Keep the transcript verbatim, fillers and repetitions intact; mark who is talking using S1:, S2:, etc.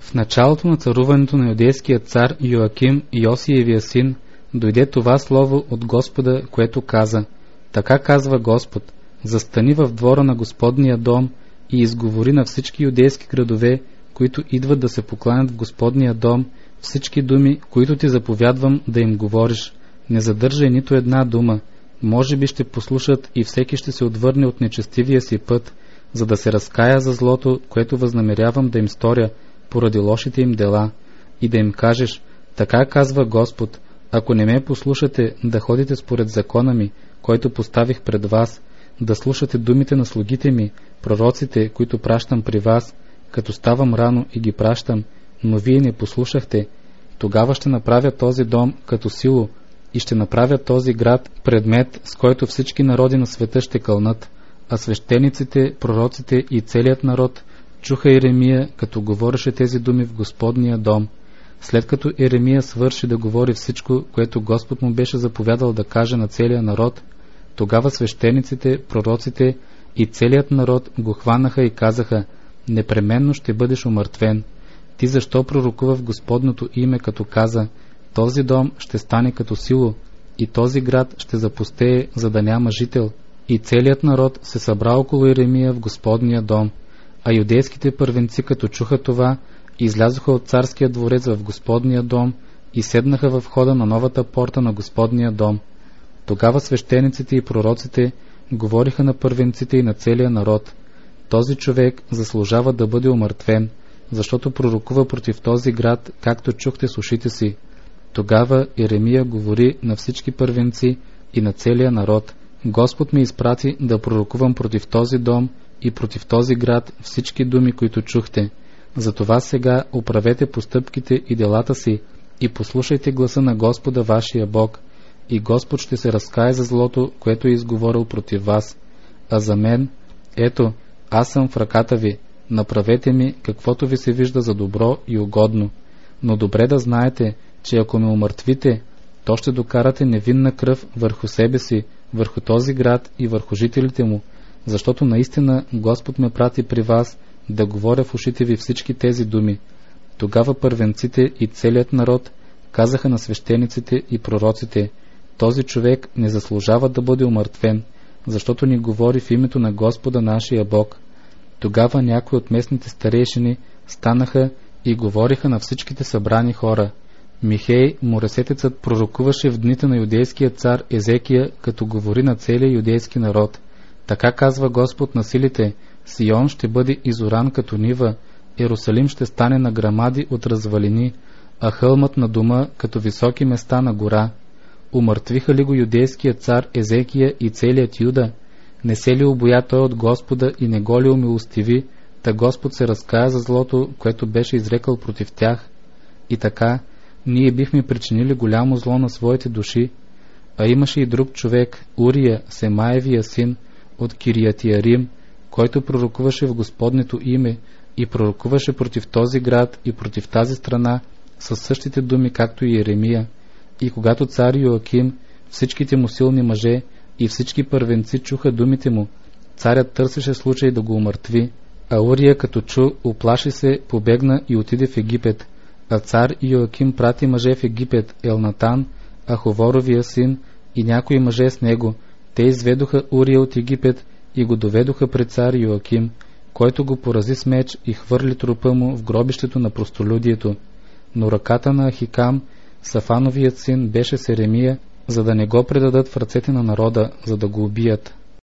S1: В началото на царуването на юдейския цар Йоаким, Йосиевия син, дойде това слово от Господа, което каза: така казва Господ, застани в двора на Господния дом и изговори на всички юдейски градове, които идват да се покланят в Господния дом, всички думи, които ти заповядвам да им говориш. Не задържай нито една дума. Може би ще послушат и всеки ще се отвърне от нечестивия си път, за да се разкая за злото, което възнамерявам да им сторя, поради лошите им дела, и да им кажеш: така казва Господ, ако не ме послушате да ходите според закона ми, който поставих пред вас, да слушате думите на слугите ми, пророците, които пращам при вас, като ставам рано и ги пращам, но вие не послушахте, тогава ще направя този дом като сило и ще направя този град предмет, с който всички народи на света ще кълнат. А свещениците, пророците и целият народ чуха Иеремия, като говореше тези думи в Господния дом. След като Иеремия свърши да говори всичко, което Господ му беше заповядал да каже на целия народ, тогава свещениците, пророците и целият народ го хванаха и казаха: непременно ще бъдеш умъртвен. Ти защо пророкува в Господното име, като каза: този дом ще стане като сило и този град ще запустее, за да няма жител? И целият народ се събра около Иеремия в Господния дом. А юдейските първенци, като чуха това, излязоха от царския дворец в Господния дом и седнаха в входа на новата порта на Господния дом. Тогава свещениците и пророците говориха на първенците и на целия народ: този човек заслужава да бъде умъртвен, защото пророкува против този град, както чухте с ушите си. Тогава Иеремия говори на всички първенци и на целия народ: Господ ме изпрати да пророкувам против този дом и против този град всички думи, които чухте. Затова сега оправете постъпките и делата си и послушайте гласа на Господа вашия Бог, и Господ ще се разкае за злото, което е изговорил против вас. А за мен, ето, аз съм в ръката ви, направете ми каквото ви се вижда за добро и угодно. Но добре да знаете, че ако ме умъртвите, то ще докарате невинна кръв върху себе си, върху този град и върху жителите му, защото наистина Господ ме прати при вас да говоря в ушите ви всички тези думи. Тогава първенците и целият народ казаха на свещениците и пророците: този човек не заслужава да бъде умъртвен, защото ни говори в името на Господа нашия Бог. Тогава някои от местните старейшини станаха и говориха на всичките събрани хора. Михей, моресетецът, пророкуваше в дните на юдейския цар Езекия, като говори на целия юдейски народ: така казва Господ на силите, Сион ще бъде изоран като нива, Иерусалим ще стане на грамади от развалини, а хълмът на дома като високи места на гора. Умъртвиха ли го юдейския цар Езекия и целият Юда? Не се ли обоя той от Господа и не го ли умилостиви, та Господ се разкая за злото, което беше изрекал против тях? И така, ние бихме причинили голямо зло на своите души. А имаше и друг човек, Урия, Семаевия син, от Кириятиарим, който пророкуваше в Господнето име и пророкуваше против този град и против тази страна със същите думи, както и Иеремия. И когато цар Йоаким, всичките му силни мъже и всички първенци чуха думите му, царят търсеше случай да го умъртви. А Урия, като чу, уплаши се, побегна и отиде в Египет. А цар Йоаким прати мъже в Египет, Елнатан, Аховоровия син, и някои мъже с него. Те изведоха Урия от Египет и го доведоха пред цар Йоаким, който го порази с меч и хвърли трупа му в гробището на простолюдието. Но ръката на Ахикам, Сафановият син, беше с Иеремия, за да не го предадат в ръцете на народа, за да го убият.